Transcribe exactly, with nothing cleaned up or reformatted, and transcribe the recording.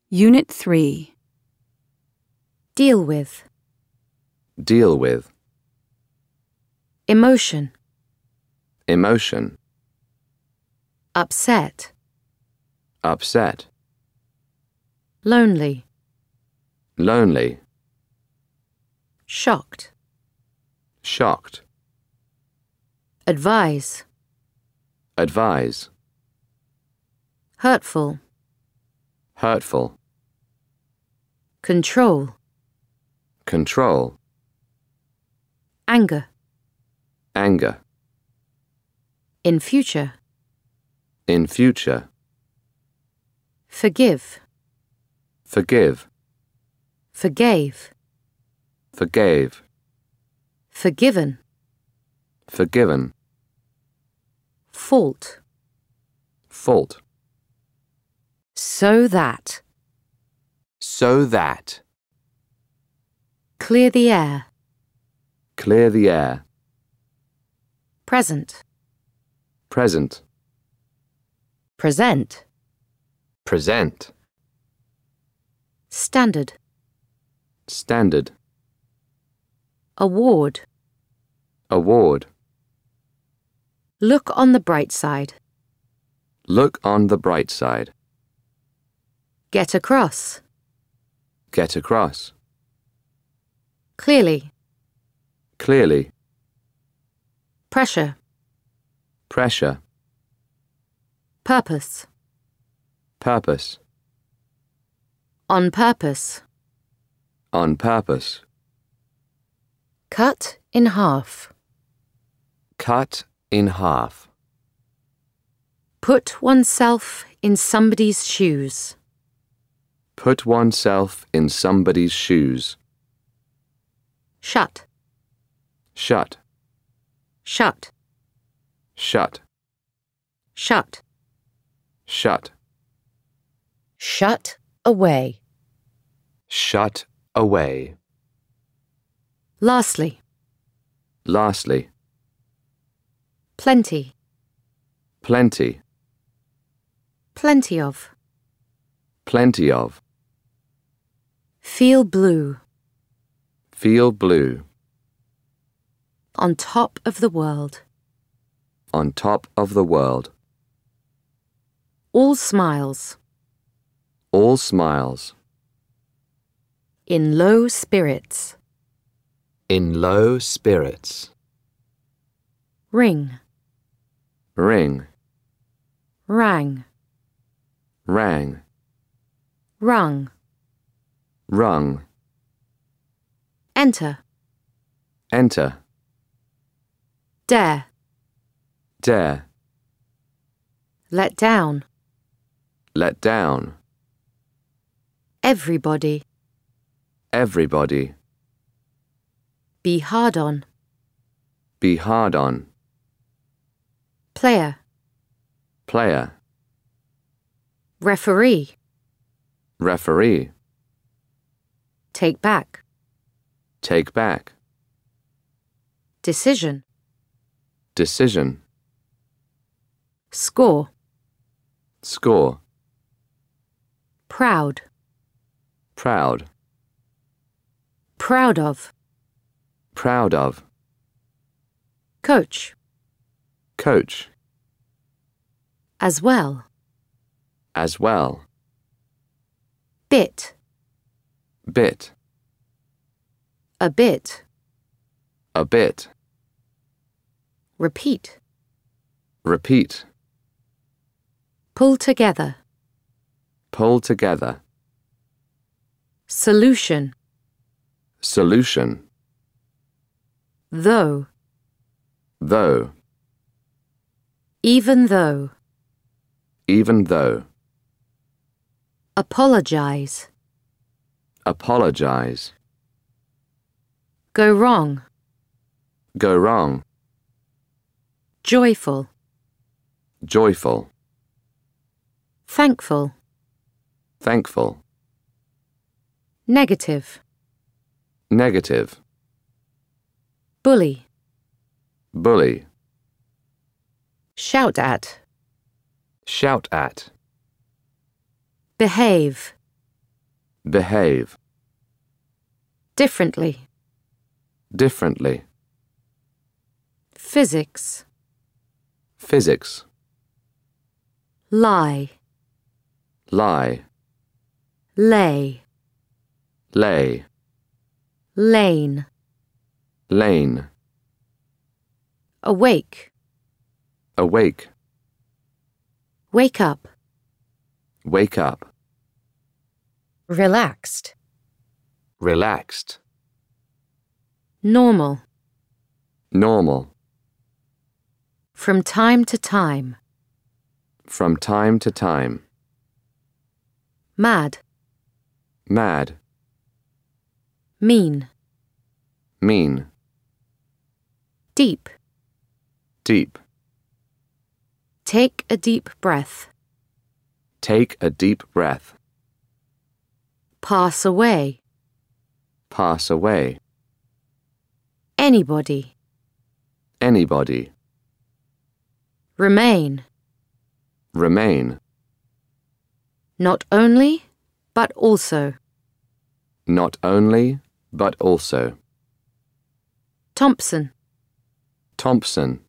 Unit three. Deal with. Deal with. Emotion. Emotion. Upset. Upset. Lonely. Lonely. Shocked. Shocked. Advise. Advise. Hurtful. Hurtful. Control. Control. Anger. Anger. In future. In future. Forgive. Forgive. Forgave. Forgave. Forgiven. Forgiven. Fault. Fault. So that. So that. Clear the air. Clear the air. Present. Present. Present. Present. Standard. Standard. Award. Award. Look on the bright side. Look on the bright side. Get across. Get across. Clearly. Clearly. Pressure. Pressure. Purpose. Purpose. On purpose. On purpose. Cut in half. Cut in half. Put oneself in somebody's shoes. Put oneself in somebody's shoes. Shut. Shut. Shut. Shut. Shut. Shut. Shut away. Shut away. Lastly. Lastly. Plenty. Plenty. Plenty of. Plenty of. Feel blue. Feel blue. On top of the world. On top of the world. All smiles. All smiles. In low spirits. In low spirits. Ring. Ring. Rang. Rang. Rung. Rung. Enter. Enter. Dare. Dare. Let down. Let down. Everybody. Everybody. Be hard on. Be hard on. Player. Player. Referee. Referee. Take back. Take back. Decision. Decision. Score. Score. Proud. Proud. Proud of. Proud of. Coach. Coach. As well. As well. Bit. Bit. A bit. A bit. Repeat. Repeat. Pull together. Pull together. Solution. Solution. Though. Though. Even though. Even though. Apologize. Apologize. Go wrong. Go wrong. Joyful. Joyful. Thankful. Thankful. Negative. Negative. Bully. Bully. Shout at. Shout at. Behave. behave, differently, differently, physics, physics, lie, lie, lay, lay, lane, lane, awake, awake, wake up, wake up, relaxed, relaxed, normal, normal, from time to time, from time to time, mad, mad, mean, mean, deep, deep, take a deep breath, take a deep breath, pass away, pass away, anybody, anybody, remain, remain, not only, but also, not only, but also, Thompson, Thompson,